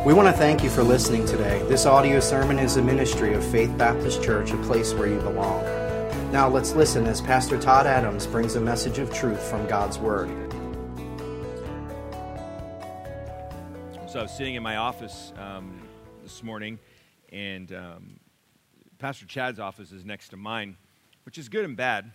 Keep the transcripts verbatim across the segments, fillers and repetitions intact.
We want to thank you for listening today. This audio sermon is a ministry of Faith Baptist Church, a place where you belong. Now let's listen as Pastor Todd Adams brings a message of truth from God's Word. So I was sitting in my office um, this morning, and um, Pastor Chad's office is next to mine, which is good and bad.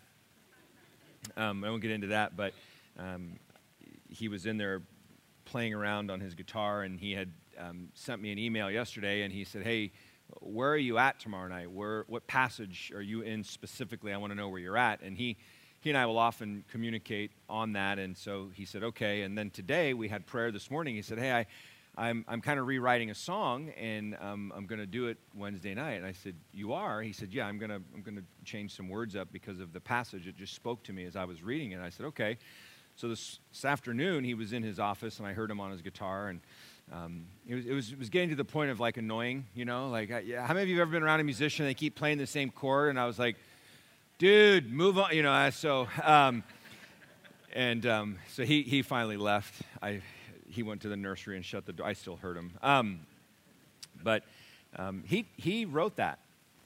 Um, I won't get into that, but um, he was in there playing around on his guitar, and he had um, sent me an email yesterday, and he said, hey, where are you at tomorrow night? Where, what passage are you in specifically? I want to know where you're at. And he, he and I will often communicate on that, and so he said, okay. And then today, we had prayer this morning. He said, hey, I, I'm, I'm kind of rewriting a song, and um, I'm going to do it Wednesday night. And I said, you are? He said, yeah, I'm going to I'm going to change some words up because of the passage. It just spoke to me as I was reading it. I said, okay. So this, this afternoon, he was in his office, and I heard him on his guitar, and um, it, was, it, was, it was getting to the point of, like, annoying, you know? Like, I, yeah, how many of you have ever been around a musician, and they keep playing the same chord, and I was like, dude, move on, you know? I, so, um, and um, so he, he finally left. I He went to the nursery and shut the door. I still heard him. Um, but um, he he wrote that.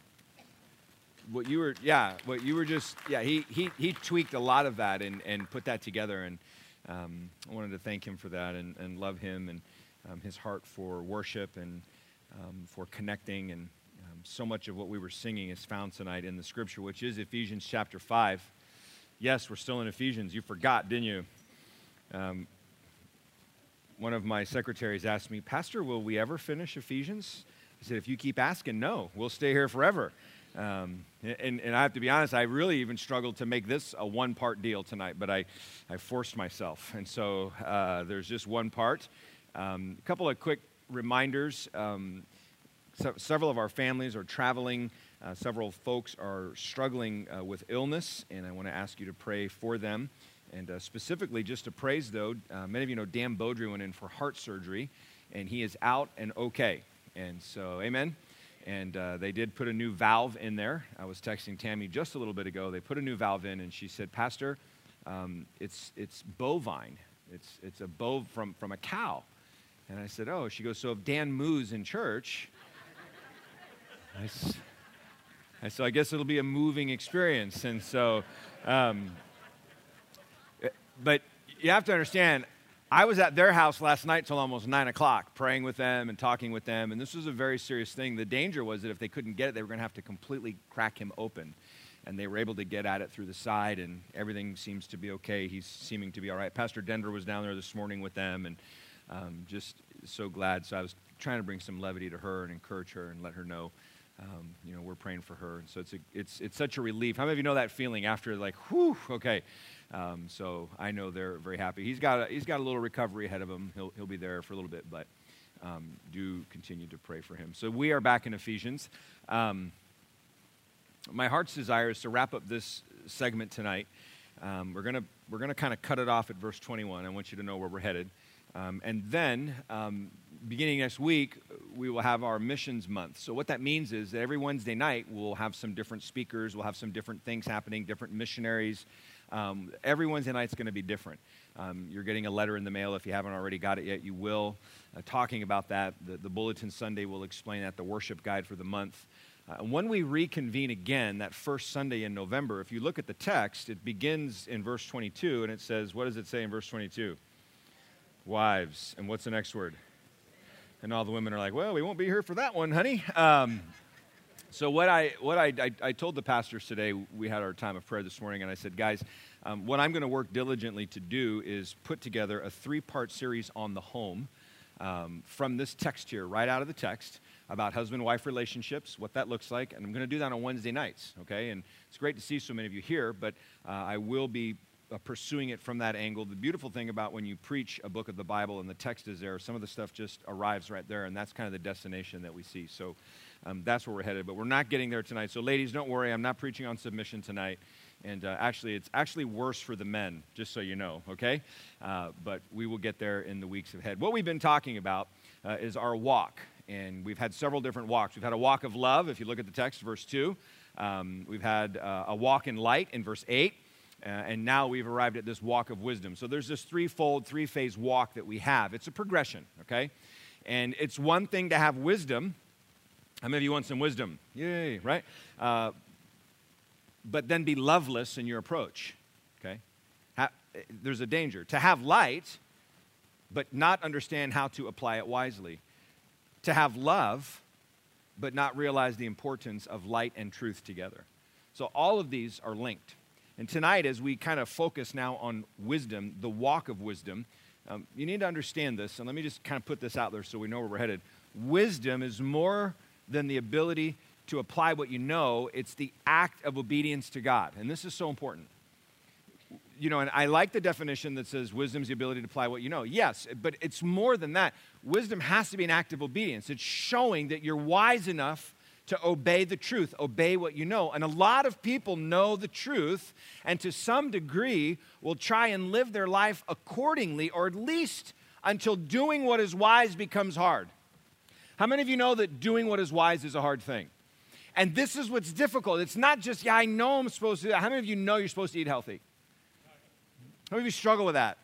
What you were, yeah, what you were just, yeah, he he he tweaked a lot of that and, and put that together, and um, I wanted to thank him for that and, and love him and um, his heart for worship and um, for connecting, and um, so much of what we were singing is found tonight in the scripture, which is Ephesians chapter five. Yes, we're still in Ephesians. You forgot, didn't you? Um, one of my secretaries asked me, Pastor, will we ever finish Ephesians? I said, if you keep asking, no, we'll stay here forever. Um, and, and I have to be honest, I really even struggled to make this a one-part deal tonight, but I, I forced myself. And so uh, there's just one part. Um, a couple of quick reminders. Um, so, several of our families are traveling. Uh, several folks are struggling uh, with illness, and I want to ask you to pray for them. And uh, specifically, just to praise, though, uh, many of you know Dan Beaudry went in for heart surgery, and he is out and okay. And so, amen. And uh, they did put a new valve in there. I was texting Tammy just a little bit ago. They put a new valve in, and she said, Pastor, um, it's it's bovine. It's it's a bove from, from a cow. And I said, oh. She goes, so if Dan moos in church, I, s- I so I guess it'll be a moving experience. And so, um, but you have to understand, I was at their house last night till almost nine o'clock, praying with them and talking with them, and this was a very serious thing. The danger was that if they couldn't get it, they were going to have to completely crack him open, and they were able to get at it through the side, and everything seems to be okay. He's seeming to be all right. Pastor Denver was down there this morning with them, and um, just so glad. So I was trying to bring some levity to her and encourage her and let her know, um, you know, we're praying for her. And so it's a, it's it's such a relief. How many of you know that feeling after, like, whew, okay. Um, so I know they're very happy. He's got a, he's got a little recovery ahead of him. He'll he'll be there for a little bit, but um, do continue to pray for him. So we are back in Ephesians. Um, my heart's desire is to wrap up this segment tonight. Um, we're gonna we're gonna kind of cut it off at verse twenty-one. I want you to know where we're headed, um, and then um, beginning next week we will have our missions month. So what that means is that every Wednesday night we'll have some different speakers. We'll have some different things happening, different missionaries. Um, every Wednesday night is going to be different. Um, you're getting a letter in the mail. If you haven't already got it yet, you will. Uh, talking about that, the, the Bulletin Sunday will explain that, the worship guide for the month. Uh, when we reconvene again, that first Sunday in November, if you look at the text, it begins in verse twenty-two, and it says, what does it say in verse twenty-two? Wives. And what's the next word? And all the women are like, well, we won't be here for that one, honey. Um, So what I what I, I I told the pastors today, we had our time of prayer this morning, and I said, guys, um, what I'm going to work diligently to do is put together a three-part series on the home um, from this text here, right out of the text, about husband-wife relationships, what that looks like, and I'm going to do that on Wednesday nights, okay? And it's great to see so many of you here, but uh, I will be uh, pursuing it from that angle. The beautiful thing about when you preach a book of the Bible and the text is there, some of the stuff just arrives right there, and that's kind of the destination that we see. So Um, that's where we're headed, but we're not getting there tonight. So ladies, don't worry, I'm not preaching on submission tonight. And uh, actually, it's actually worse for the men, just so you know, okay? Uh, but we will get there in the weeks ahead. What we've been talking about uh, is our walk, and we've had several different walks. We've had a walk of love, if you look at the text, verse two. Um, we've had uh, a walk in light in verse eight. Uh, and now we've arrived at this walk of wisdom. So there's this threefold, three-phase walk that we have. It's a progression, okay? And it's one thing to have wisdom. How many of you want some wisdom? Yay, right? Uh, but then be loveless in your approach, okay? Ha- there's a danger. To have light, but not understand how to apply it wisely. To have love, but not realize the importance of light and truth together. So all of these are linked. And tonight, as we kind of focus now on wisdom, the walk of wisdom, um, you need to understand this, and let me just kind of put this out there so we know where we're headed. Wisdom is more than the ability to apply what you know. It's the act of obedience to God. And this is so important. You know, and I like the definition that says wisdom is the ability to apply what you know. Yes, but it's more than that. Wisdom has to be an act of obedience. It's showing that you're wise enough to obey the truth, obey what you know. And a lot of people know the truth, and to some degree will try and live their life accordingly, or at least until doing what is wise becomes hard. How many of you know that doing what is wise is a hard thing? And this is what's difficult. It's not just, yeah, I know I'm supposed to do that. How many of you know you're supposed to eat healthy? How many of you struggle with that?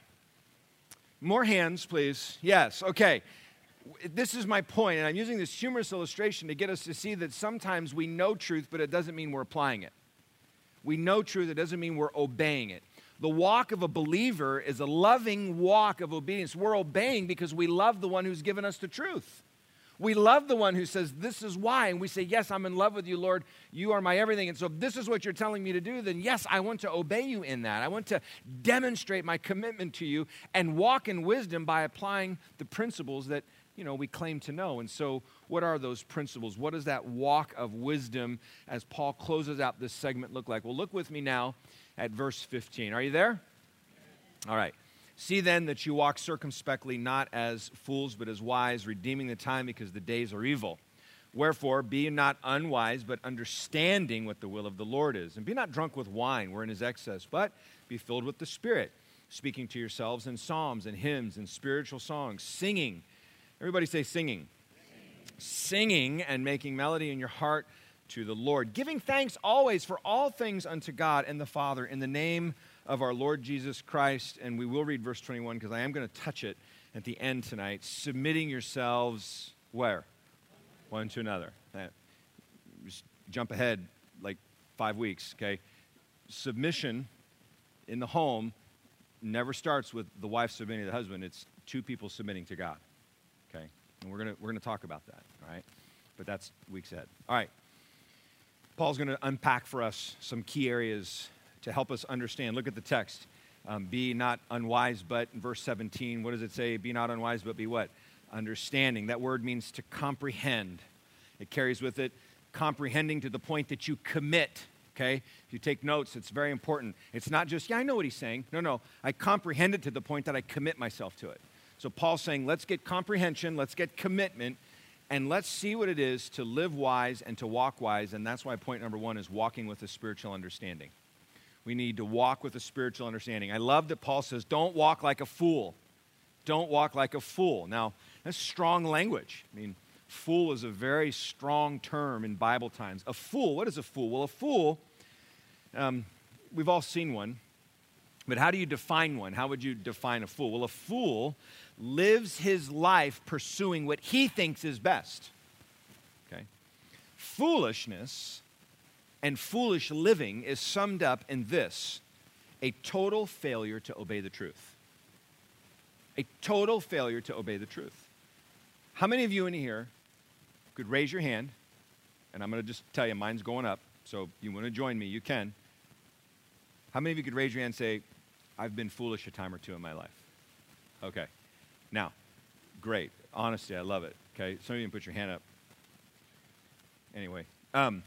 More hands, please. Yes, okay. This is my point, and I'm using this humorous illustration to get us to see that sometimes we know truth, but it doesn't mean we're applying it. We know truth, it doesn't mean we're obeying it. The walk of a believer is a loving walk of obedience. We're obeying because we love the one who's given us the truth. We love the one who says, this is why. And we say, yes, I'm in love with you, Lord. You are my everything. And so if this is what you're telling me to do, then yes, I want to obey you in that. I want to demonstrate my commitment to you and walk in wisdom by applying the principles that, you know, we claim to know. And so what are those principles? What does that walk of wisdom as Paul closes out this segment look like? Well, look with me now at verse fifteen. Are you there? All right. See then that you walk circumspectly, not as fools, but as wise, redeeming the time because the days are evil. Wherefore, be not unwise, but understanding what the will of the Lord is. And be not drunk with wine, wherein is excess, but be filled with the Spirit, speaking to yourselves in psalms and hymns and spiritual songs, singing. Everybody say singing. Singing, singing and making melody in your heart to the Lord, giving thanks always for all things unto God and the Father in the name of our Lord Jesus Christ. And we will read verse twenty-one because I am going to touch it at the end tonight. Submitting yourselves where? One to another. Just jump ahead like five weeks, okay? Submission in the home never starts with the wife submitting to the husband. It's two people submitting to God, okay? And we're going to we're going to talk about that, all right? But that's weeks ahead. All right. Paul's going to unpack for us some key areas to help us understand. Look at the text. Um, be not unwise, but in verse seventeen, what does it say? Be not unwise, but be what? Understanding. That word means to comprehend. It carries with it comprehending to the point that you commit, okay? If you take notes, it's very important. It's not just, yeah, I know what he's saying. No, no. I comprehend it to the point that I commit myself to it. So Paul's saying, let's get comprehension, let's get commitment, and let's see what it is to live wise and to walk wise. And that's why point number one is walking with a spiritual understanding. We need to walk with a spiritual understanding. I love that Paul says, don't walk like a fool. Don't walk like a fool. Now, that's strong language. I mean, fool is a very strong term in Bible times. A fool, what is a fool? Well, a fool, um, we've all seen one. But how do you define one? How would you define a fool? Well, a fool lives his life pursuing what he thinks is best. Okay? Foolishness and foolish living is summed up in this: a total failure to obey the truth. A total failure to obey the truth. How many of you in here could raise your hand? And I'm going to just tell you, mine's going up, so if you want to join me, you can. How many of you could raise your hand and say, I've been foolish a time or two in my life? Okay. Now, great. Honesty, I love it. Okay. Some of you can put your hand up. Anyway. Um,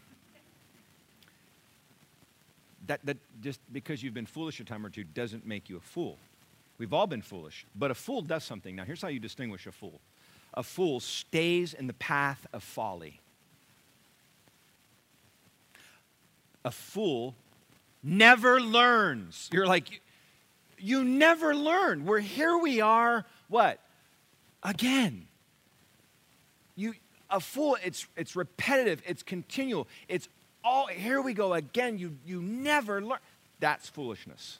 that, that just because you've been foolish a time or two doesn't make you a fool. We've all been foolish. But a fool does something. Now, here's how you distinguish a fool. A fool stays in the path of folly. A fool never learns. You're like, you never learn. We're here we are, what? Again. You a fool, it's it's repetitive, it's continual. It's all here we go again. You you never learn. That's foolishness.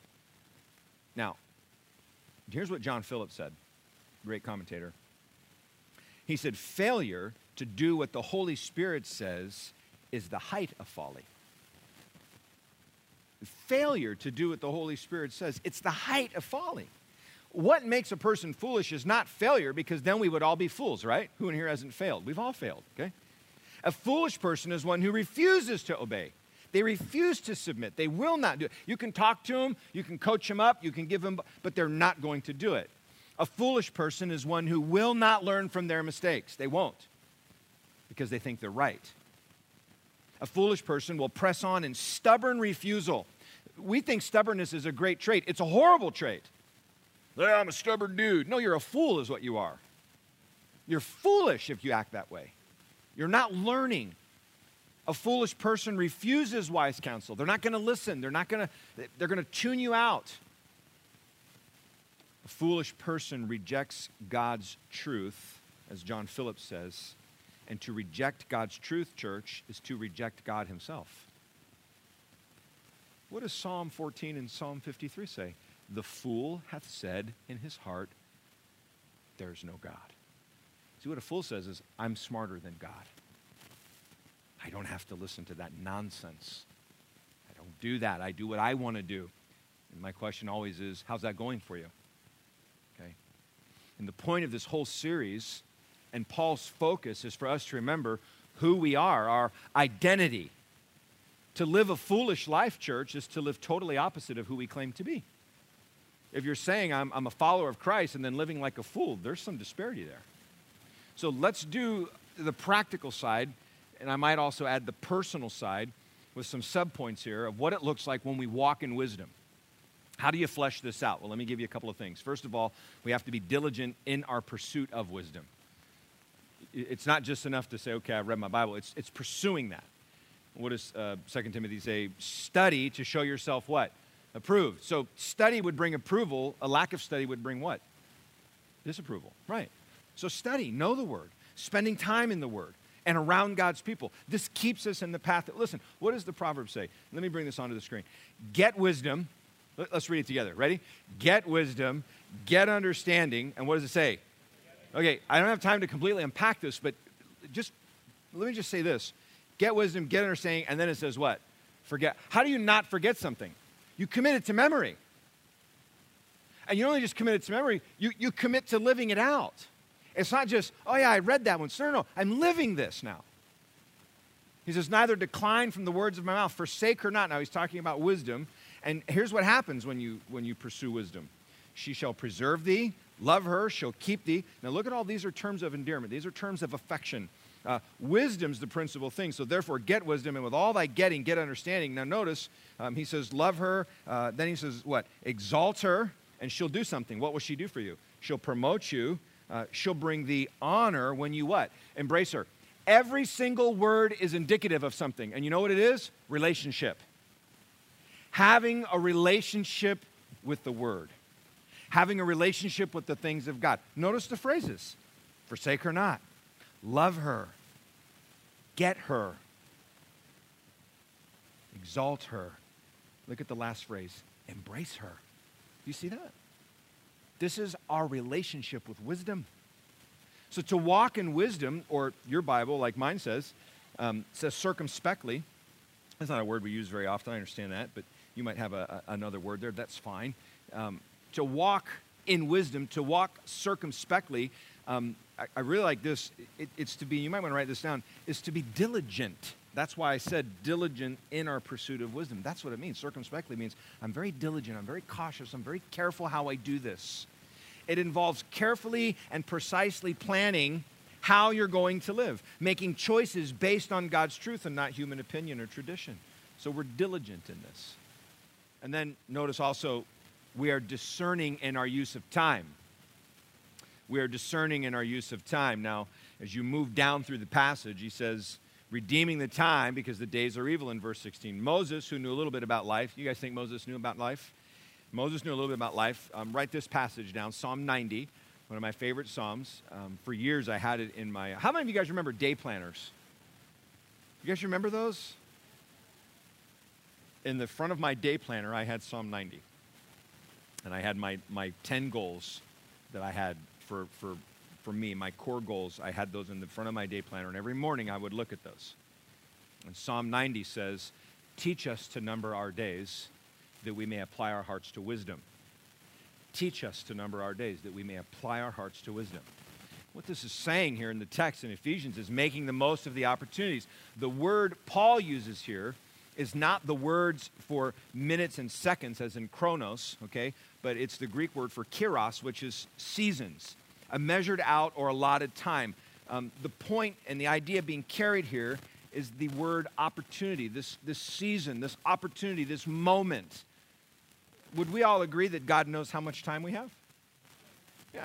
Now, here's what John Phillips said, great commentator. He said, failure to do what the Holy Spirit says is the height of folly. Failure to do what the Holy Spirit says, it's the height of folly. What makes a person foolish is not failure, because then we would all be fools, right? Who in here hasn't failed? We've all failed, okay? A foolish person is one who refuses to obey. They refuse to submit. They will not do it. You can talk to them, you can coach them up, you can give them, but they're not going to do it. A foolish person is one who will not learn from their mistakes. They won't, because they think they're right. A foolish person will press on in stubborn refusal. We think stubbornness is a great trait. It's a horrible trait. Yeah, I'm a stubborn dude. No, you're a fool is what you are. You're foolish if you act that way. You're not learning. A foolish person refuses wise counsel. They're not going to listen. They're not going to, they're going to tune you out. A foolish person rejects God's truth, as John Phillips says, and to reject God's truth, church, is to reject God himself. What does Psalm fourteen and Psalm fifty-three say? The fool hath said in his heart, there's no God. See, what a fool says is, I'm smarter than God. I don't have to listen to that nonsense. I don't do that. I do what I want to do. And my question always is, how's that going for you? Okay. And the point of this whole series, and Paul's focus, is for us to remember who we are, our identity. To live a foolish life, church, is to live totally opposite of who we claim to be. If you're saying I'm, I'm a follower of Christ and then living like a fool, there's some disparity there. So let's do the practical side, and I might also add the personal side with some subpoints here of what it looks like when we walk in wisdom. How do you flesh this out? Well, let me give you a couple of things. First of all, we have to be diligent in our pursuit of wisdom. It's not just enough to say, okay, I read my Bible. It's, it's pursuing that. What does uh, Second Timothy say? Study to show yourself what? Approved. So study would bring approval. A lack of study would bring what? Disapproval. Right. So study, know the Word, spending time in the Word and around God's people. This keeps us in the path. That, listen, what does the proverb say? Let me bring this onto the screen. Get wisdom. Let, let's read it together. Ready? Get wisdom, get understanding. And what does it say? Okay, I don't have time to completely unpack this, but just let me just say this. Get wisdom, get understanding, and then it says what? Forget. How do you not forget something? You commit it to memory. And you don't only just commit it to memory, you, you commit to living it out. It's not just, oh yeah, I read that one. No, no, no, I'm living this now. He says, neither decline from the words of my mouth, forsake her not. Now he's talking about wisdom. And here's what happens when you when you pursue wisdom. She shall preserve thee, love her, she'll keep thee. Now look at all these are terms of endearment. These are terms of affection. Uh, wisdom's the principal thing, so therefore get wisdom, and with all thy getting, get understanding. Now notice, um, he says, love her, uh, then he says, what? Exalt her, and she'll do something. What will she do for you? She'll promote you, uh, she'll bring thee honor when you what? Embrace her. Every single word is indicative of something, and you know what it is? Relationship. Having a relationship with the Word. Having a relationship with the things of God. Notice the phrases. Forsake her not. Love her. Get her. Exalt her. Look at the last phrase. Embrace her. Do you see that? This is our relationship with wisdom. So to walk in wisdom, or your Bible, like mine says, um, says circumspectly. That's not a word we use very often. I understand that, but you might have a, a, another word there. That's fine. Um, to walk in wisdom, to walk circumspectly, um, I, I really like this. It, it's to be, you might want to write this down, is to be diligent. That's why I said diligent in our pursuit of wisdom. That's what it means. Circumspectly means I'm very diligent, I'm very cautious, I'm very careful how I do this. It involves carefully and precisely planning how you're going to live, making choices based on God's truth and not human opinion or tradition. So we're diligent in this. And then notice also, we are discerning in our use of time. We are discerning in our use of time. Now, as you move down through the passage, he says, redeeming the time because the days are evil in verse sixteen. Moses, who knew a little bit about life, you guys think Moses knew about life? Moses knew a little bit about life. Um, write this passage down, Psalm ninety, one of my favorite Psalms. Um, for years I had it in my, how many of you guys remember day planners? You guys remember those? In the front of my day planner, I had Psalm ninety. And I had my, my ten goals that I had for, for for me, my core goals, I had those in the front of my day planner, and every morning I would look at those. And Psalm ninety says, teach us to number our days that we may apply our hearts to wisdom. Teach us to number our days that we may apply our hearts to wisdom. What this is saying here in the text in Ephesians is making the most of the opportunities. The word Paul uses here is not the words for minutes and seconds as in chronos, okay? But it's the Greek word for kairos, which is seasons, a measured out or allotted time. Um, the point and the idea being carried here is the word opportunity, this, this season, this opportunity, this moment. Would we all agree that God knows how much time we have? Yeah.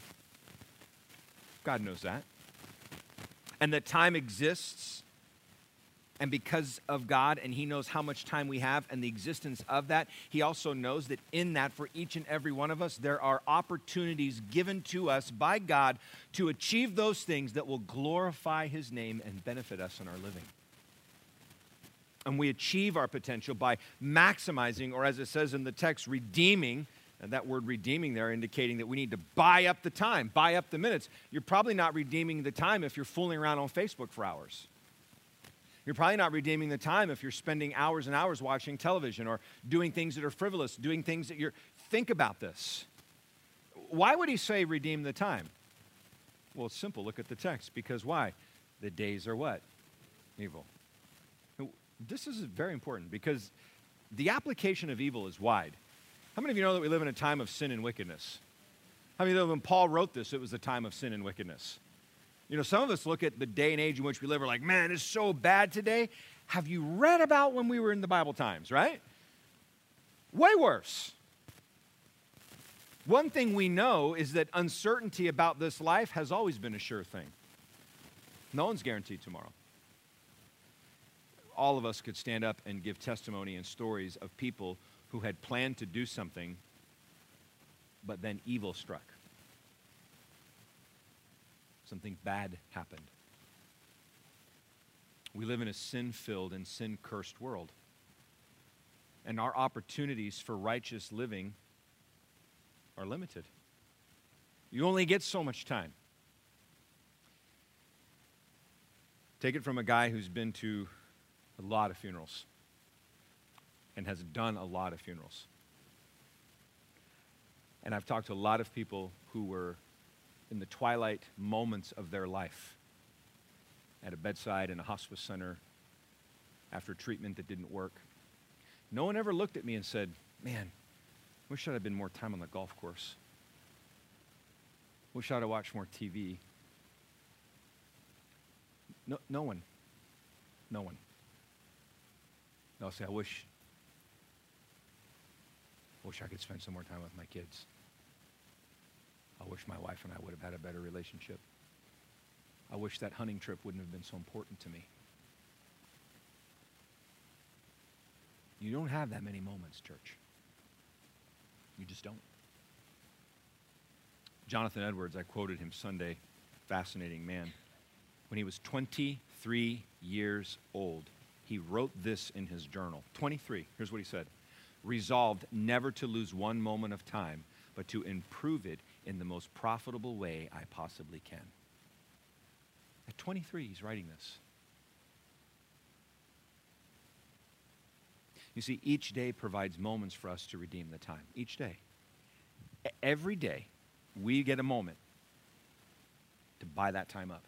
God knows that. And that time exists, and because of God, and he knows how much time we have and the existence of that, he also knows that in that, for each and every one of us, there are opportunities given to us by God to achieve those things that will glorify his name and benefit us in our living. And we achieve our potential by maximizing, or as it says in the text, redeeming. And that word redeeming there indicating that we need to buy up the time, buy up the minutes. You're probably not redeeming the time if you're fooling around on Facebook for hours. You're probably not redeeming the time if you're spending hours and hours watching television or doing things that are frivolous, doing things that you're... Think about this. Why would he say redeem the time? Well, it's simple. Look at the text. Because why? The days are what? Evil. This is very important because the application of evil is wide. How many of you know that we live in a time of sin and wickedness? How many of you know when Paul wrote this, it was a time of sin and wickedness? You know, some of us look at the day and age in which we live, we're like, man, it's so bad today. Have you read about when we were in the Bible times, right? Way worse. One thing we know is that uncertainty about this life has always been a sure thing. No one's guaranteed tomorrow. All of us could stand up and give testimony and stories of people who had planned to do something, but then evil struck. Something bad happened. We live in a sin-filled and sin-cursed world. And our opportunities for righteous living are limited. You only get so much time. Take it from a guy who's been to a lot of funerals and has done a lot of funerals. And I've talked to a lot of people who were in the twilight moments of their life, at a bedside in a hospice center, after treatment that didn't work. No one ever looked at me and said, man, wish I'd have been more time on the golf course. Wish I'd have watched more T V. No, no one. No one. They'll say, I wish, I wish I could spend some more time with my kids. I wish my wife and I would have had a better relationship. I wish that hunting trip wouldn't have been so important to me. You don't have that many moments, church. You just don't. Jonathan Edwards, I quoted him Sunday, fascinating man. When he was twenty-three years old, he wrote this in his journal. twenty-three, here's what he said. Resolved never to lose one moment of time, but to improve it in the most profitable way I possibly can. At twenty-three, he's writing this. You see, each day provides moments for us to redeem the time. Each day. Every day, we get a moment to buy that time up.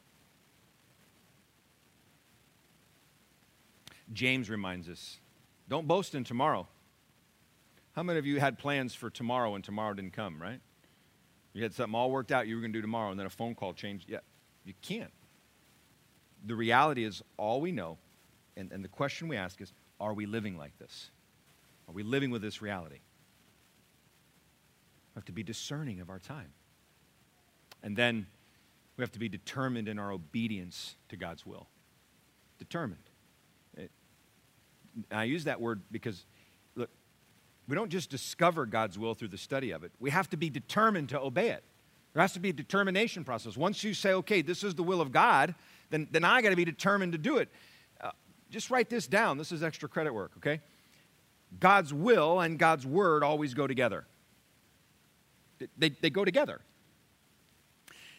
James reminds us, don't boast in tomorrow. How many of you had plans for tomorrow and tomorrow didn't come, right? You had something all worked out you were going to do tomorrow and then a phone call changed. Yeah, you can't. The reality is all we know, and, and the question we ask is, are we living like this? Are we living with this reality? We have to be discerning of our time. And then we have to be determined in our obedience to God's will. Determined. It, I use that word because, look, we don't just discover God's will through the study of it. We have to be determined to obey it. There has to be a determination process. Once you say, okay, this is the will of God, then, then I got to be determined to do it. Uh, just write this down. This is extra credit work, okay? God's will and God's word always go together. They, they go together.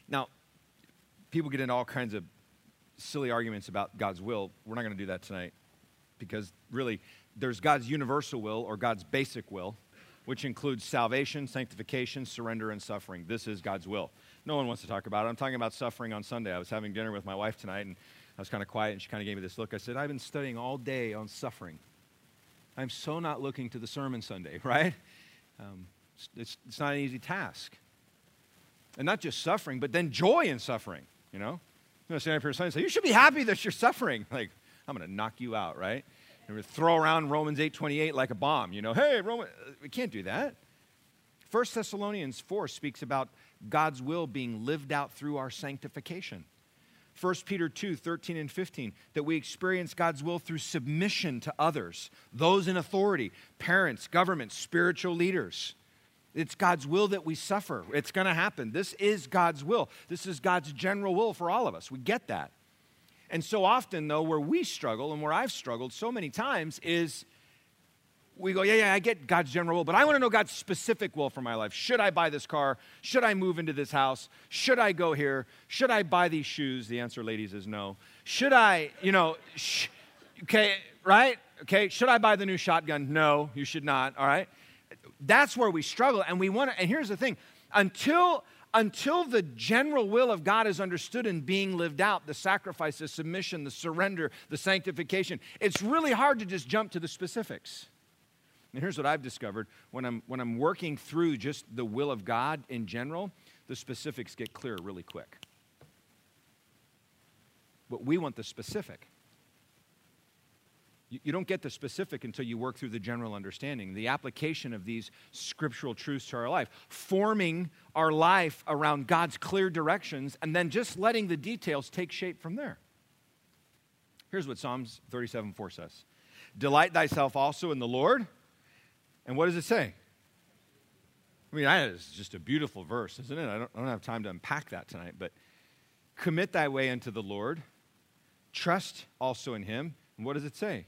Now, people get into all kinds of silly arguments about God's will. We're not going to do that tonight because really there's God's universal will or God's basic will, which includes salvation, sanctification, surrender, and suffering. This is God's will. No one wants to talk about it. I'm talking about suffering on Sunday. I was having dinner with my wife tonight, and I was kind of quiet, and she kind of gave me this look. I said, I've been studying all day on suffering. I'm so not looking to the sermon Sunday, right? Um, it's, it's not an easy task. And not just suffering, but then joy in suffering, you know? I'm going to stand up here Sunday and say, you should be happy that you're suffering. Like, I'm going to knock you out, right? And we throw around Romans eight twenty-eight like a bomb, you know? Hey, Roman, we can't do that. First Thessalonians four speaks about God's will being lived out through our sanctification. First Peter two thirteen and fifteen, that we experience God's will through submission to others, those in authority, parents, government, spiritual leaders. It's God's will that we suffer. It's going to happen. This is God's will. This is God's general will for all of us. We get that. And so often, though, where we struggle and where I've struggled so many times is we go, yeah, yeah, I get God's general will, but I want to know God's specific will for my life. Should I buy this car? Should I move into this house? Should I go here? Should I buy these shoes? The answer, ladies, is no. Should I, you know, sh- okay, right? Okay, should I buy the new shotgun? No, you should not, all right? That's where we struggle, and we want to, and here's the thing, until, until the general will of God is understood and being lived out, the sacrifice, the submission, the surrender, the sanctification, it's really hard to just jump to the specifics. And here's what I've discovered. When I'm, when I'm working through just the will of God in general, the specifics get clear really quick. But we want the specific. You, you don't get the specific until you work through the general understanding, the application of these scriptural truths to our life, forming our life around God's clear directions, and then just letting the details take shape from there. Here's what Psalms thirty-seven four says. Delight thyself also in the Lord. And what does it say? I mean, that is just a beautiful verse, isn't it? I don't, I don't have time to unpack that tonight, but commit thy way unto the Lord. Trust also in him. And what does it say?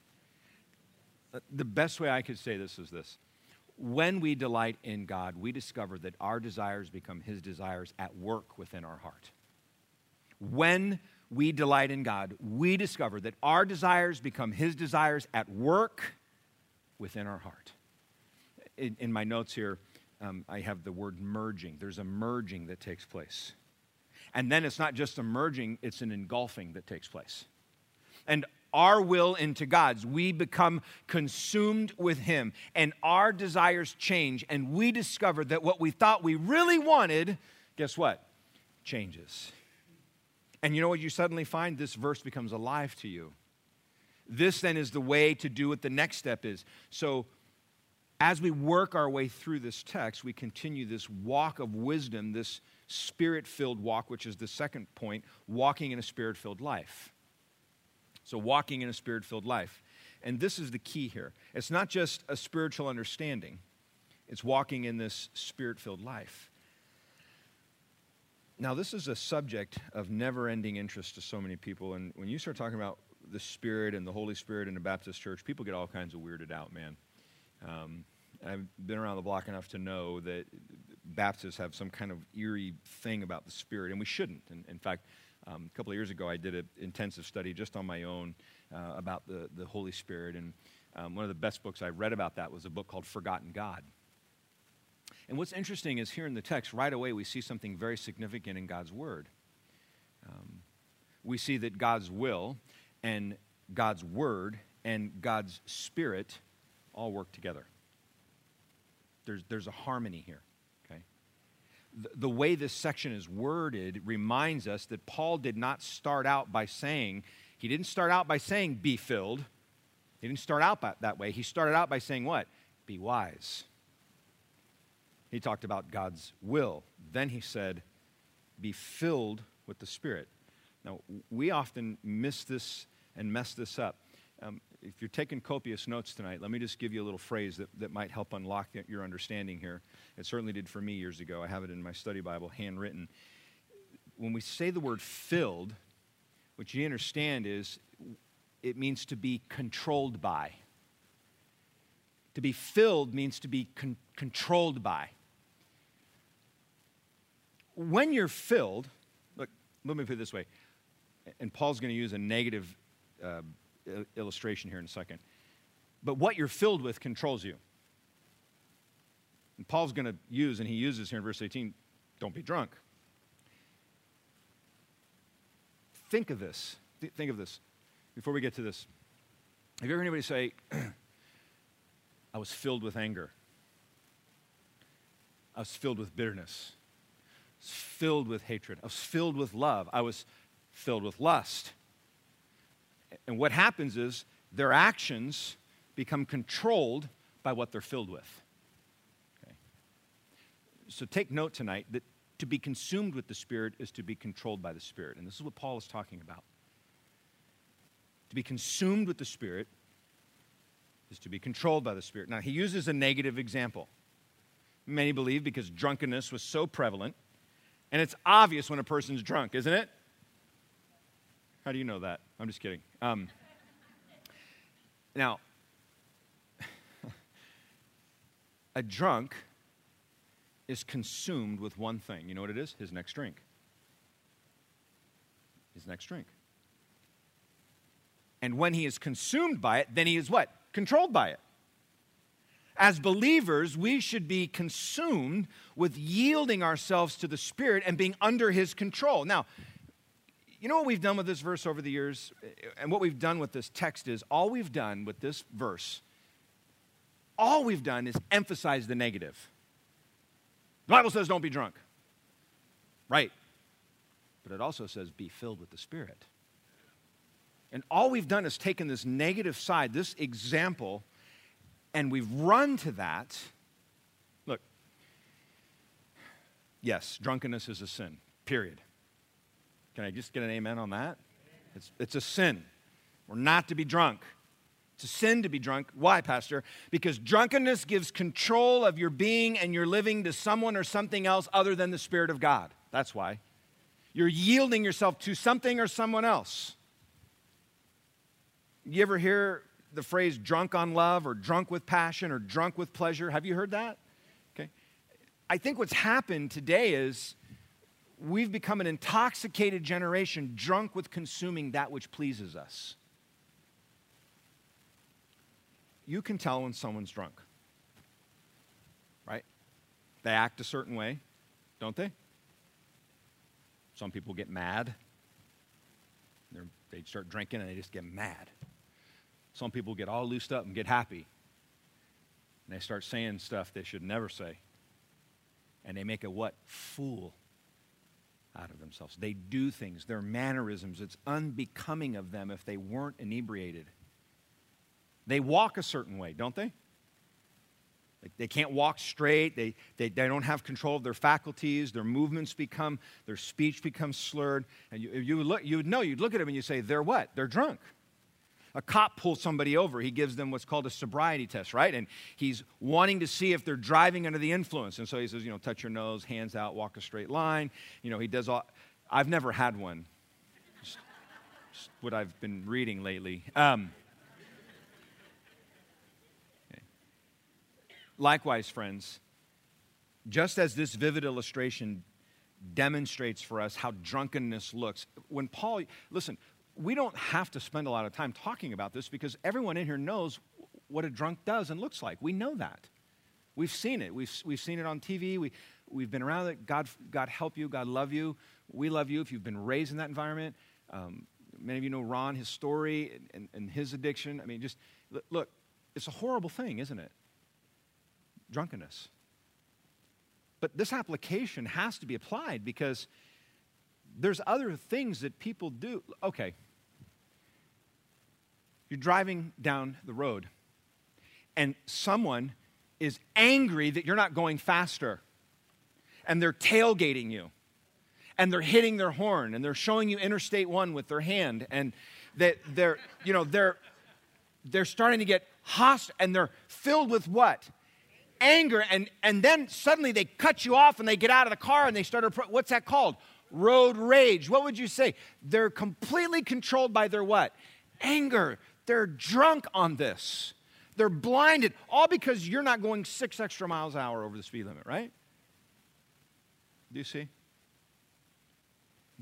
The best way I could say this is this. When we delight in God, we discover that our desires become his desires at work within our heart. When we delight in God, we discover that our desires become his desires at work within our heart. In, in my notes here, um, I have the word merging. There's a merging that takes place. And then it's not just a merging, it's an engulfing that takes place. And our will into God's, we become consumed with him, and our desires change, and we discover that what we thought we really wanted, guess what? Changes. And you know what you suddenly find? This verse becomes alive to you. This then is the way to do what the next step is. So as we work our way through this text, we continue this walk of wisdom, this spirit-filled walk, which is the second point, walking in a spirit-filled life. So walking in a spirit-filled life. And this is the key here. It's not just a spiritual understanding. It's walking in this spirit-filled life. Now, this is a subject of never-ending interest to so many people. And when you start talking about the Spirit and the Holy Spirit in a Baptist church, people get all kinds of weirded out, man. Um, I've been around the block enough to know that Baptists have some kind of eerie thing about the Spirit, and we shouldn't. And in fact, um, a couple of years ago, I did an intensive study just on my own uh, about the, the Holy Spirit, and um, one of the best books I read about that was a book called Forgotten God. And what's interesting is here in the text, right away, we see something very significant in God's Word. Um, we see that God's will and God's Word and God's Spirit all work together. There's, there's a harmony here, okay? The, the way this section is worded reminds us that Paul did not start out by saying, he didn't start out by saying, be filled. He didn't start out by, that way. He started out by saying what? Be wise. He talked about God's will. Then he said, be filled with the Spirit. Now, we often miss this and mess this up. Um, if you're taking copious notes tonight, let me just give you a little phrase that, that might help unlock your understanding here. It certainly did for me years ago. I have it in my study Bible, handwritten. When we say the word filled, what you understand is it means to be controlled by. To be filled means to be con- controlled by. when you're filled, look, let me put it this way, and Paul's going to use a negative uh, illustration here in a second, but what you're filled with controls you. And Paul's going to use, and he uses here in verse eighteen, don't be drunk. Think of this. Th- think of this. Before we get to this, have you ever heard anybody say, I was filled with anger. I was filled with bitterness. I was filled with hatred. I was filled with love. I was filled with lust. And what happens is their actions become controlled by what they're filled with. Okay. So take note tonight that to be consumed with the Spirit is to be controlled by the Spirit. And this is what Paul is talking about. To be consumed with the Spirit is to be controlled by the Spirit. Now, he uses a negative example. Many believe because drunkenness was so prevalent, and it's obvious when a person's drunk, isn't it? How do you know that? I'm just kidding. Um, now, a drunk is consumed with one thing. You know what it is? His next drink. His next drink. And when he is consumed by it, then he is what? Controlled by it. As believers, we should be consumed with yielding ourselves to the Spirit and being under His control. Now, you know what we've done with this verse over the years? And what we've done with this text is, all we've done with this verse, all we've done is emphasize the negative. The Bible says don't be drunk. Right. But it also says be filled with the Spirit. And all we've done is taken this negative side, this example, and we've run to that. Look, yes, drunkenness is a sin, period. Can I just get an amen on that? It's, it's a sin. We're not to be drunk. It's a sin to be drunk. Why, Pastor? Because drunkenness gives control of your being and your living to someone or something else other than the Spirit of God. That's why. You're yielding yourself to something or someone else. You ever hear the phrase drunk on love or drunk with passion or drunk with pleasure? Have you heard that? Okay. I think what's happened today is we've become an intoxicated generation, drunk with consuming that which pleases us. You can tell when someone's drunk, right? They act a certain way, don't they? Some people get mad. They're, they start drinking and they just get mad. Some people get all loosed up and get happy. And they start saying stuff they should never say. And they make a what? Fool out of themselves. They do things, their mannerisms, it's unbecoming of them if they weren't inebriated. They walk a certain way, don't they? Like they can't walk straight. They, they, they don't have control of their faculties. Their movements become, their speech becomes slurred. And you, you, would look, you would know, you'd look at them and you say, they're what? They're drunk. A cop pulls somebody over. He gives them what's called a sobriety test, right? And he's wanting to see if they're driving under the influence. And so he says, you know, touch your nose, hands out, walk a straight line. You know, he does all. I've never had one. Just, just what I've been reading lately. Um, okay. Likewise, friends, just as this vivid illustration demonstrates for us how drunkenness looks, when Paul, listen, we don't have to spend a lot of time talking about this because everyone in here knows what a drunk does and looks like. We know that. We've seen it. We've, we've seen it on T V. We, we've been around it. God, God help you. God love you. We love you if you've been raised in that environment. Um, many of you know Ron, his story, and, and his addiction. I mean, just, look, it's a horrible thing, isn't it? Drunkenness. But this application has to be applied because there's other things that people do. Okay. You're driving down the road, and someone is angry that you're not going faster, and they're tailgating you, and they're hitting their horn, and they're showing you Interstate one with their hand, and they, they're, you know, they're, they're starting to get hostile, and they're filled with what? Anger, and, and then suddenly they cut you off, and they get out of the car, and they start, what's that called? Road rage. What would you say? They're completely controlled by their what? Anger. They're drunk on this. They're blinded, all because you're not going six extra miles an hour over the speed limit, right? Do you see?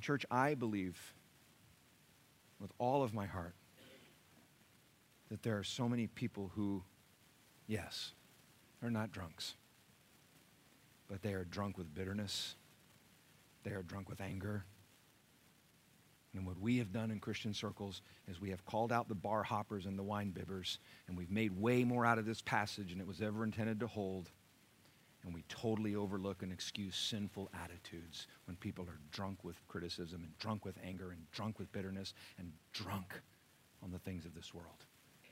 Church, I believe with all of my heart that there are so many people who, yes, are not drunks, but they are drunk with bitterness. They are drunk with anger. And what we have done in Christian circles is we have called out the bar hoppers and the wine bibbers, and we've made way more out of this passage than it was ever intended to hold. And we totally overlook and excuse sinful attitudes when people are drunk with criticism and drunk with anger and drunk with bitterness and drunk on the things of this world.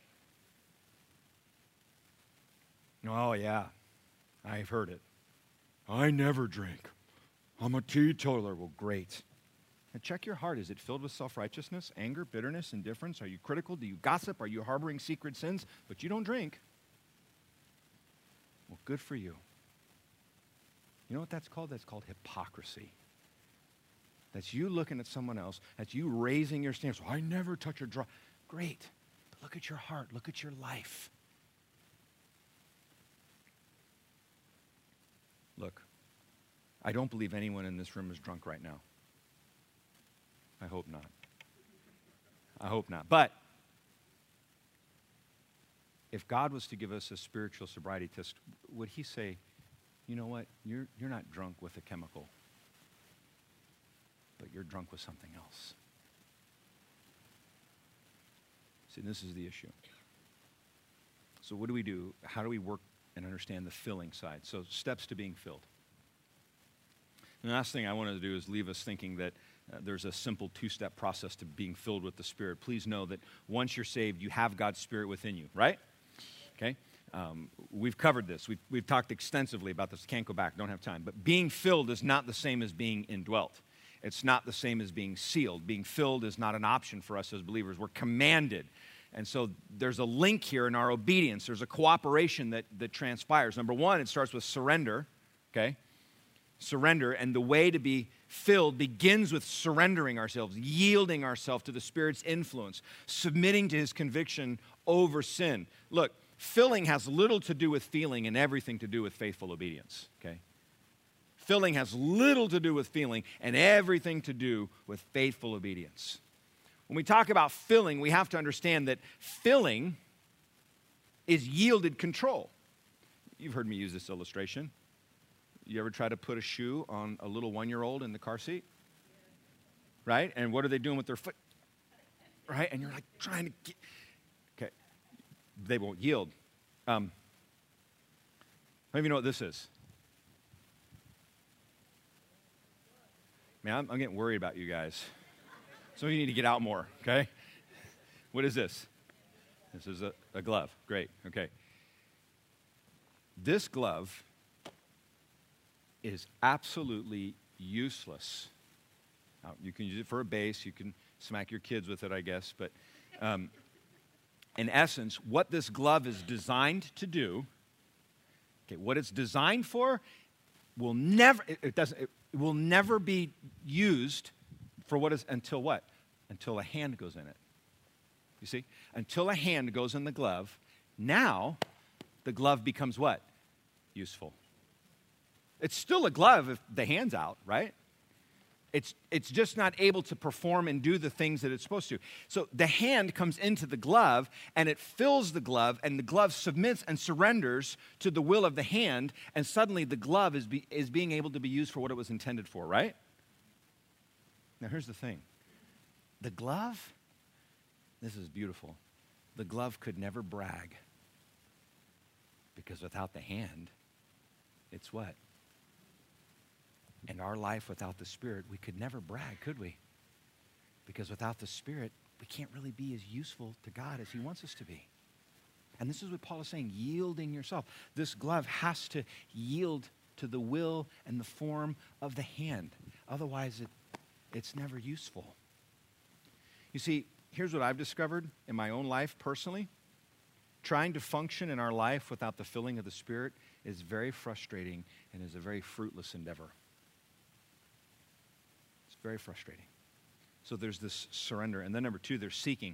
Oh, yeah, I've heard it. I never drink. I'm a teetotaler. Well, great. And check your heart. Is it filled with self-righteousness, anger, bitterness, indifference? Are you critical? Do you gossip? Are you harboring secret sins? But you don't drink. Well, good for you. You know what that's called? That's called hypocrisy. That's you looking at someone else. That's you raising your stance. Well, I never touch a drop. Great. But look at your heart. Look at your life. Look, I don't believe anyone in this room is drunk right now. I hope not. I hope not. But if God was to give us a spiritual sobriety test, would he say, you know what, you're, you're not drunk with a chemical, but you're drunk with something else? See, this is the issue. So what do we do? How do we work and understand the filling side? So steps to being filled. And the last thing I wanted to do is leave us thinking that uh, there's a simple two-step process to being filled with the Spirit. Please know that once you're saved, you have God's Spirit within you, right? Okay? Um, we've covered this. We've, we've talked extensively about this. Can't go back. Don't have time. But being filled is not the same as being indwelt. It's not the same as being sealed. Being filled is not an option for us as believers. We're commanded. And so there's a link here in our obedience. There's a cooperation that, that transpires. Number one, it starts with surrender, okay? Surrender, and the way to be filled begins with surrendering ourselves, yielding ourselves to the Spirit's influence, submitting to his conviction over sin. Look, filling has little to do with feeling and everything to do with faithful obedience, okay? Filling has little to do with feeling and everything to do with faithful obedience. When we talk about filling, we have to understand that filling is yielded control. You've heard me use this illustration. You ever try to put a shoe on a little one-year-old in the car seat? Right? And what are they doing with their foot? Right? And you're like trying to get... Okay. They won't yield. Um, how many of you know what this is? Man, I'm, I'm getting worried about you guys. Some of you need to get out more, okay? What is this? This is a, a glove. Great, okay. This glove is absolutely useless. Now, you can use it for a base. You can smack your kids with it, I guess. But um, in essence, what this glove is designed to do, okay, what it's designed for will never, it, it doesn't, it, it will never be used for what is, until what? Until a hand goes in it. You see? Until a hand goes in the glove, now the glove becomes what? Useful. It's still a glove if the hand's out, right? It's, it's just not able to perform and do the things that it's supposed to. So the hand comes into the glove, and it fills the glove, and the glove submits and surrenders to the will of the hand, and suddenly the glove is, be, is being able to be used for what it was intended for, right? Now here's the thing. The glove, this is beautiful. The glove could never brag, because without the hand, it's what? In our life without the Spirit, we could never brag, could we? Because without the Spirit, we can't really be as useful to God as he wants us to be. And this is what Paul is saying, yielding yourself. This glove has to yield to the will and the form of the hand. Otherwise, it, it's never useful. You see, here's what I've discovered in my own life personally. Trying to function in our life without the filling of the Spirit is very frustrating and is a very fruitless endeavor. It's very frustrating. So there's this surrender. And then number two, there's seeking.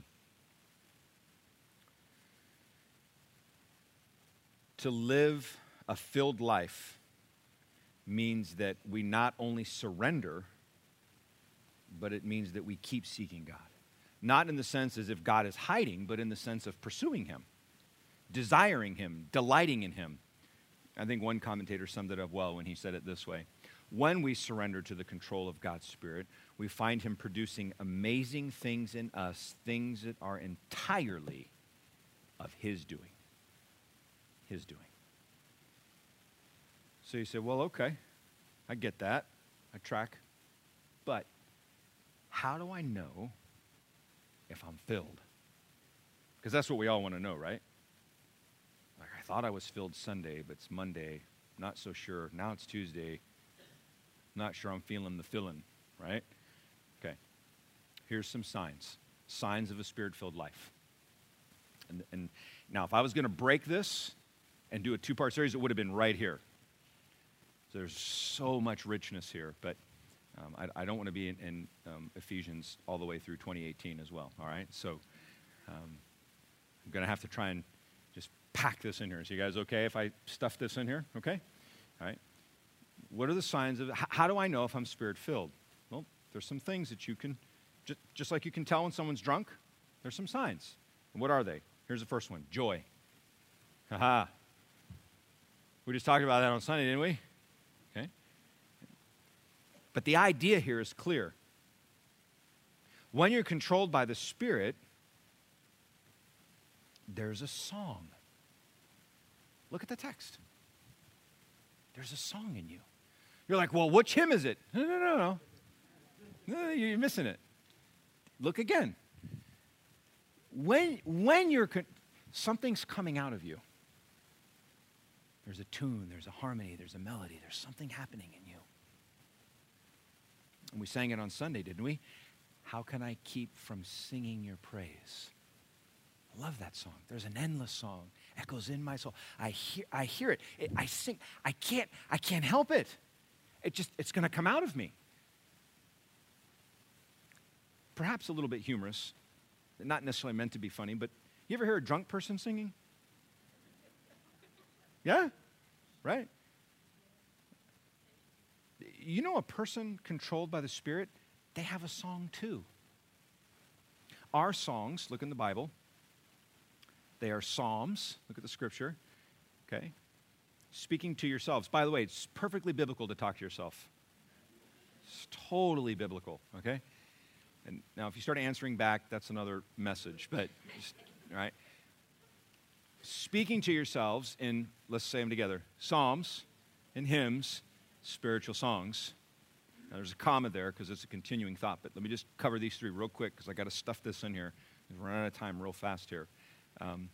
To live a filled life means that we not only surrender, but it means that we keep seeking God. Not in the sense as if God is hiding, but in the sense of pursuing him, desiring him, delighting in him. I think one commentator summed it up well when he said it this way. When we surrender to the control of God's Spirit, we find him producing amazing things in us, things that are entirely of his doing. His doing. So you say, well, okay, I get that. I track. But how do I know if I'm filled? Because that's what we all want to know, right? Like, I thought I was filled Sunday, but it's Monday. Not so sure. Now it's Tuesday. Not sure I'm feeling the filling, right? Okay. Here's some signs. Signs of a Spirit-filled life. And, and now, if I was going to break this and do a two-part series, it would have been right here. So there's so much richness here, but um, I, I don't want to be in, in um, Ephesians all the way through twenty eighteen as well, all right? So um, I'm going to have to try and just pack this in here. So you guys okay if I stuff this in here? Okay? All right. What are the signs of, how do I know if I'm Spirit-filled? Well, there's some things that you can, just, just like you can tell when someone's drunk, there's some signs. And what are they? Here's the first one, joy. Ha-ha. We just talked about that on Sunday, didn't we? Okay. But the idea here is clear. When you're controlled by the Spirit, there's a song. Look at the text. There's a song in you. You're like, well, which hymn is it? No, no, no, no. No, you're missing it. Look again. When, when you're, con- something's coming out of you. There's a tune, there's a harmony, there's a melody, there's something happening in you. And we sang it on Sunday, didn't we? How can I keep from singing your praise? I love that song. There's an endless song, echoes in my soul. I hear, I hear it. it. I sing. I can't. I can't help it. It just. It's going to come out of me. Perhaps a little bit humorous, not necessarily meant to be funny. But you ever hear a drunk person singing? Yeah, right. You know, a person controlled by the Spirit, they have a song too. Our songs. Look in the Bible. They are psalms. Look at the scripture. Okay. Speaking to yourselves. By the way, it's perfectly biblical to talk to yourself. It's totally biblical. Okay. And now, if you start answering back, that's another message. But, just, all right. Speaking to yourselves in, let's say them together, psalms and hymns, spiritual songs. Now, there's a comma there because it's a continuing thought. But let me just cover these three real quick because I got to stuff this in here. We're running out of time real fast here. Um,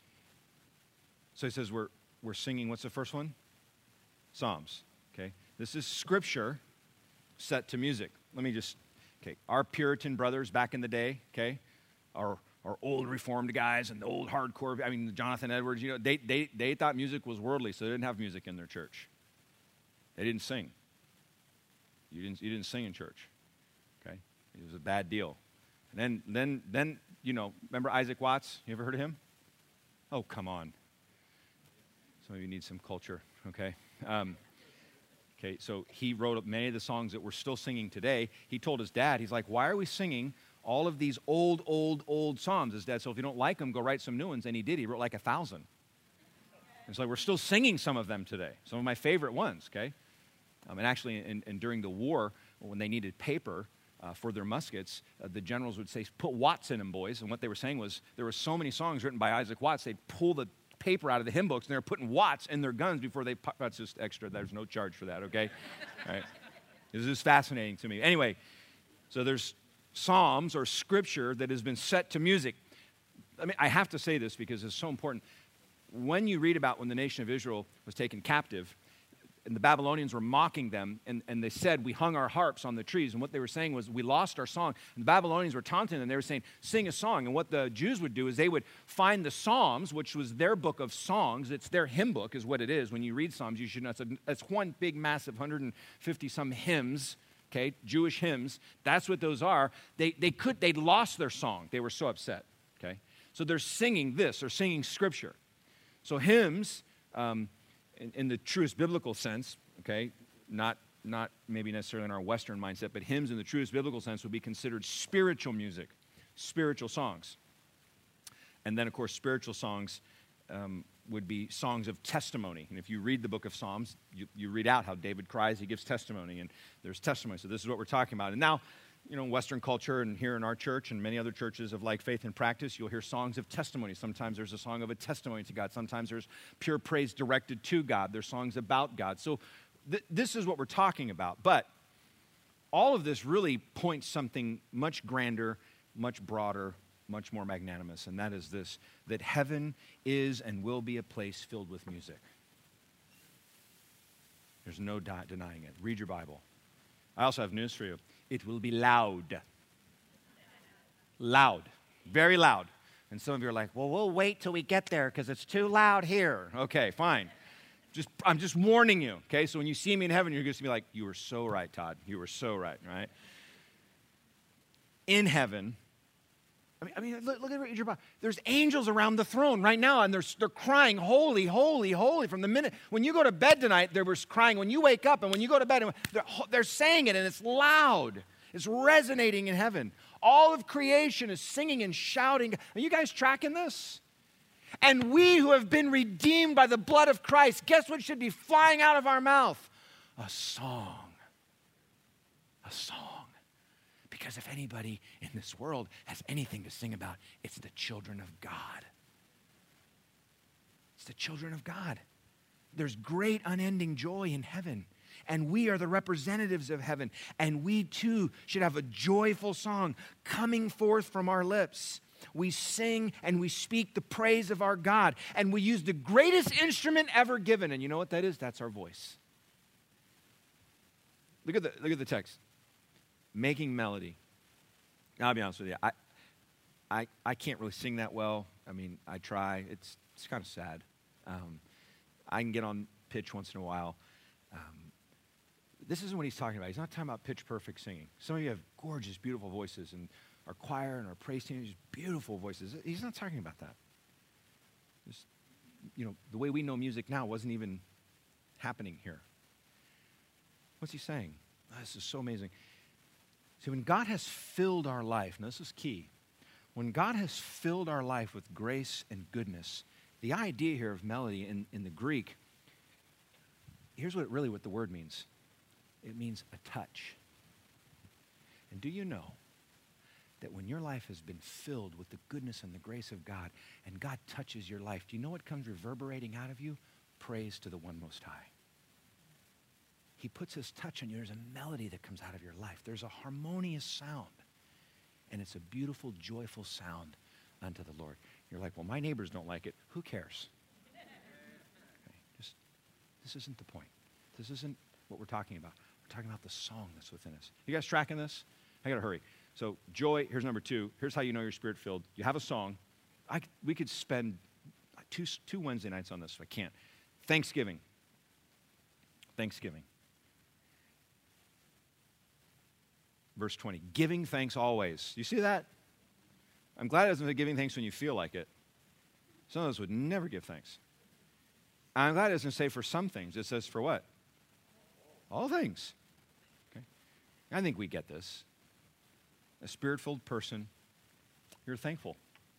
so he says we're we're singing, what's the first one? Psalms, okay? This is scripture set to music. Let me just, okay, our Puritan brothers back in the day, okay, our, our old Reformed guys and the old hardcore, I mean, Jonathan Edwards, you know, they, they, they thought music was worldly, so they didn't have music in their church. They didn't sing. You didn't, you didn't sing in church, okay? It was a bad deal. And then, then, then, you know, remember Isaac Watts? You ever heard of him? Oh, come on. Some of you need some culture, okay? Um, okay, so he wrote up many of the songs that we're still singing today. He told his dad, he's like, why are we singing all of these old, old, old psalms? His dad said, if you don't like them, go write some new ones. And he did. He wrote like a thousand. And so we're still singing some of them today, some of my favorite ones, okay? Um, and actually, in, in, during the war, when they needed paper, Uh, for their muskets, uh, the generals would say, put Watts in them, boys. And what they were saying was there were so many songs written by Isaac Watts, they'd pull the paper out of the hymn books, and they were putting Watts in their guns before they pop. That's just extra. There's no charge for that, okay? All right. This is fascinating to me. Anyway, so there's psalms or scripture that has been set to music. I mean, I have to say this because it's so important. When you read about when the nation of Israel was taken captive, and the Babylonians were mocking them, and, and they said, we hung our harps on the trees. And what they were saying was, we lost our song. And the Babylonians were taunting them. They were saying, sing a song. And what the Jews would do is they would find the Psalms, which was their book of songs. It's their hymn book is what it is. When you read Psalms, you should know. It's, a, it's one big, massive, one hundred fifty some hymns, okay, Jewish hymns. That's what those are. They, they could, they'd lost their song. They were so upset, okay? So they're singing this. They're singing Scripture. So hymns... Um, In, in the truest biblical sense, okay, not not maybe necessarily in our Western mindset, but hymns in the truest biblical sense would be considered spiritual music, spiritual songs. And then, of course, spiritual songs um, would be songs of testimony. And if you read the book of Psalms, you, you read out how David cries, he gives testimony, and there's testimony. So this is what we're talking about. And now, you know, in Western culture and here in our church and many other churches of like faith and practice, you'll hear songs of testimony. Sometimes there's a song of a testimony to God. Sometimes there's pure praise directed to God. There's songs about God. So th- this is what we're talking about. But all of this really points something much grander, much broader, much more magnanimous, and that is this, that heaven is and will be a place filled with music. There's no di- denying it. Read your Bible. I also have news for you. It will be loud. Loud. Very loud. And some of you are like, well, we'll wait till we get there because it's too loud here. Okay, fine. Just, I'm just warning you, okay? So when you see me in heaven, you're going to be like, you were so right, Todd. You were so right, right? In heaven, I mean, I mean look, look at your Bible. There's angels around the throne right now, and they're, they're crying, holy, holy, holy. From the minute, when you go to bed tonight, they were crying. When you wake up and when you go to bed, they're, they're saying it, and it's loud. It's resonating in heaven. All of creation is singing and shouting. Are you guys tracking this? And we who have been redeemed by the blood of Christ, guess what should be flying out of our mouth? A song. A song. Because if anybody in this world has anything to sing about, it's the children of God. It's the children of God. There's great unending joy in heaven. And we are the representatives of heaven. And we too should have a joyful song coming forth from our lips. We sing and we speak the praise of our God. And we use the greatest instrument ever given. And you know what that is? That's our voice. Look at the, look at the text. Making melody. Now, I'll be honest with you. I, I, I can't really sing that well. I mean, I try. It's it's kind of sad. Um, I can get on pitch once in a while. Um, this isn't what he's talking about. He's not talking about pitch perfect singing. Some of you have gorgeous, beautiful voices, and our choir and our praise team has beautiful voices. He's not talking about that. Just, you know, the way we know music now wasn't even happening here. What's he saying? Oh, this is so amazing. See, when God has filled our life, and this is key, when God has filled our life with grace and goodness, the idea here of melody in, in the Greek, here's what really what the word means. It means a touch. And do you know that when your life has been filled with the goodness and the grace of God, and God touches your life, do you know what comes reverberating out of you? Praise to the one most high. He puts his touch on you. There's a melody that comes out of your life. There's a harmonious sound. And it's a beautiful, joyful sound unto the Lord. You're like, well, my neighbors don't like it. Who cares? Okay, just, this isn't the point. This isn't what we're talking about. We're talking about the song that's within us. You guys tracking this? I got to hurry. So joy, here's number two. Here's how you know you're spirit-filled. You have a song. I, we could spend two, two Wednesday nights on this if I can't. Thanksgiving. Thanksgiving. Verse twenty, giving thanks always. You see that? I'm glad it doesn't say giving thanks when you feel like it. Some of us would never give thanks. I'm glad it doesn't say for some things. It says for what? All things. Okay. I think we get this. A spirit-filled person, you're thankful.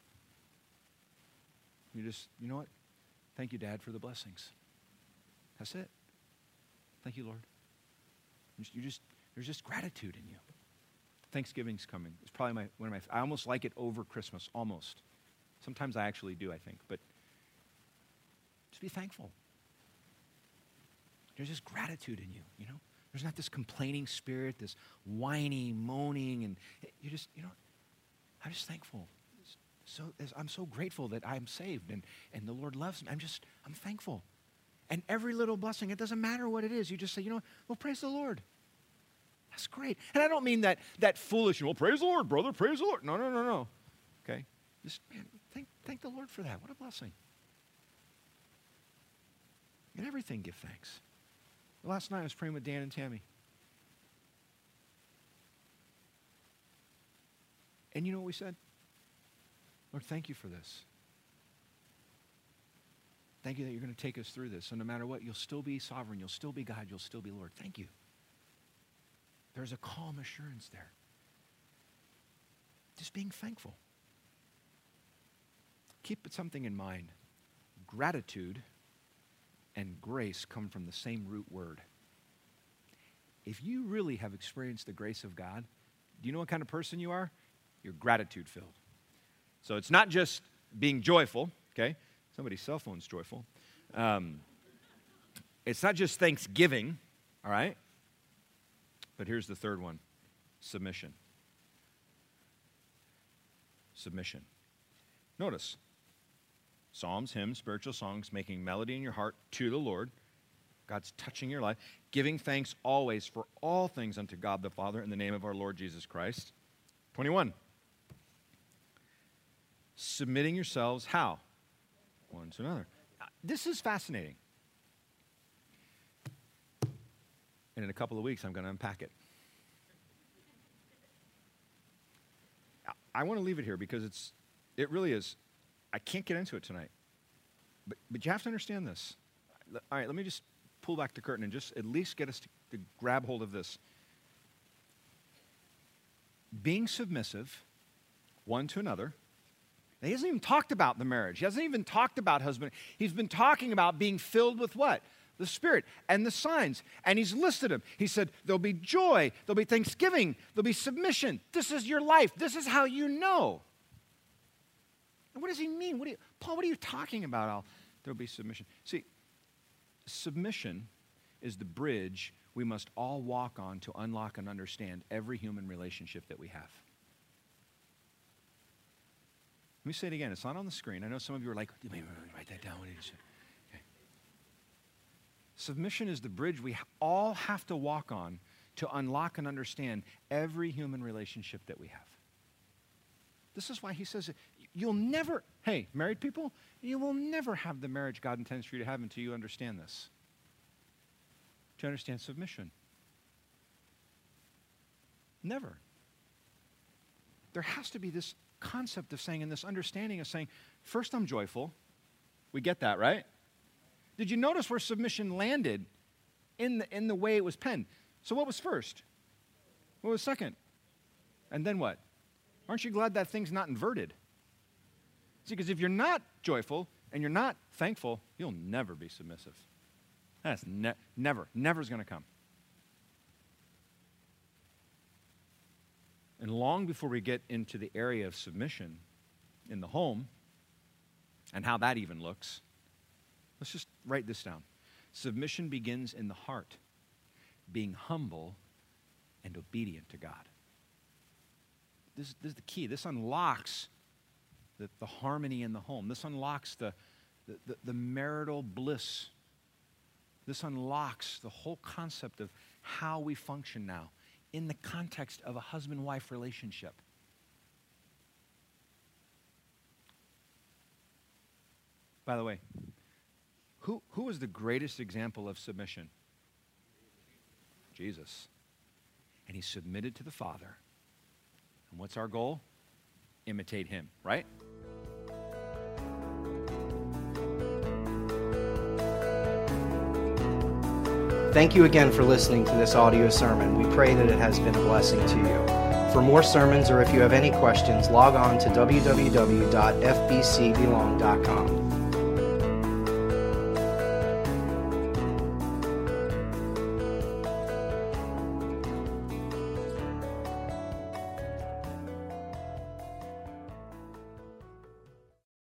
You just, you know what? Thank you, Dad, for the blessings. That's it. Thank you, Lord. You just, there's just gratitude in you. Thanksgiving's coming. It's probably my one of my. I almost like it over Christmas. Almost. Sometimes I actually do. I think, but just be thankful. There's just gratitude in you. You know, there's not this complaining spirit, this whiny, moaning, and you just, you know, I'm just thankful. So I'm so grateful that I'm saved and and the Lord loves me. I'm just I'm thankful, and every little blessing. It doesn't matter what it is. You just say, you know, well, praise the Lord. That's great. And I don't mean that that foolish, well, praise the Lord, brother, praise the Lord. No, no, no, no. Okay? Just, man, thank, thank the Lord for that. What a blessing. In everything, give thanks. Last night I was praying with Dan and Tammy. And you know what we said? Lord, thank you for this. Thank you that you're going to take us through this. So no matter what, you'll still be sovereign. You'll still be God. You'll still be Lord. Thank you. There's a calm assurance there. Just being thankful. Keep something in mind. Gratitude and grace come from the same root word. If you really have experienced the grace of God, do you know what kind of person you are? You're gratitude-filled. So it's not just being joyful, okay? Somebody's cell phone's joyful. Um, it's not just thanksgiving, all right? But here's the third one, submission. Submission. Notice, psalms, hymns, spiritual songs, making melody in your heart to the Lord. God's touching your life. Giving thanks always for all things unto God the Father in the name of our Lord Jesus Christ. twenty-one. Submitting yourselves, how? One to another. This is fascinating. And in a couple of weeks, I'm going to unpack it. I want to leave it here because it's, it really is, I can't get into it tonight. But, but you have to understand this. All right, let me just pull back the curtain and just at least get us to, to grab hold of this. Being submissive one to another. Now, he hasn't even talked about the marriage. He hasn't even talked about husband. He's been talking about being filled with what? The Spirit and the signs. And he's listed them. He said, there'll be joy, there'll be thanksgiving, there'll be submission. This is your life. This is how you know. And what does he mean? What do you, Paul, what are you talking about? I'll, there'll be submission. See, submission is the bridge we must all walk on to unlock and understand every human relationship that we have. Let me say it again. It's not on the screen. I know some of you are like, write that down. What did you say? Okay. Submission is the bridge we all have to walk on to unlock and understand every human relationship that we have. This is why he says, you'll never, hey, married people, you will never have the marriage God intends for you to have until you understand this. To understand submission. Never. There has to be this concept of saying, and this understanding of saying, first I'm joyful. We get that, right? Did you notice where submission landed in the, in the way it was penned? So what was first? What was second? And then what? Aren't you glad that thing's not inverted? See, because if you're not joyful and you're not thankful, you'll never be submissive. That's ne- never, never's going to come. And long before we get into the area of submission in the home and how that even looks, let's just write this down. Submission begins in the heart, being humble and obedient to God. This, this is the key. This unlocks the, the harmony in the home. This unlocks the, the, the, the marital bliss. This unlocks the whole concept of how we function now in the context of a husband-wife relationship. By the way, who, who was the greatest example of submission? Jesus. And he submitted to the Father. And what's our goal? Imitate him, right? Thank you again for listening to this audio sermon. We pray that it has been a blessing to you. For more sermons, or if you have any questions, log on to w w w dot f b c belong dot com.